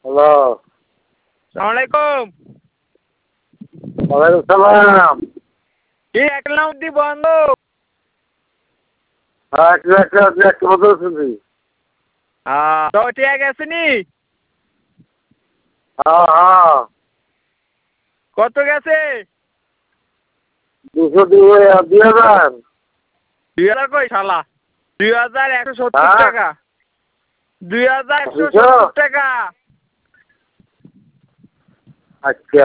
Hello. সালাম আলাইকুম। ওয়ালাইকুম সালাম। কি একলা উদ্দি বন্ধ? হ্যাঁ, একটু মতো শুনছি। তো ঠিক আছে নি? হ্যাঁ হ্যাঁ। কত গেছে? 2,000। 2000 কই শালা? 2170 হ্যাঁ? টাকা। 2170 200? টাকা। আচ্ছা।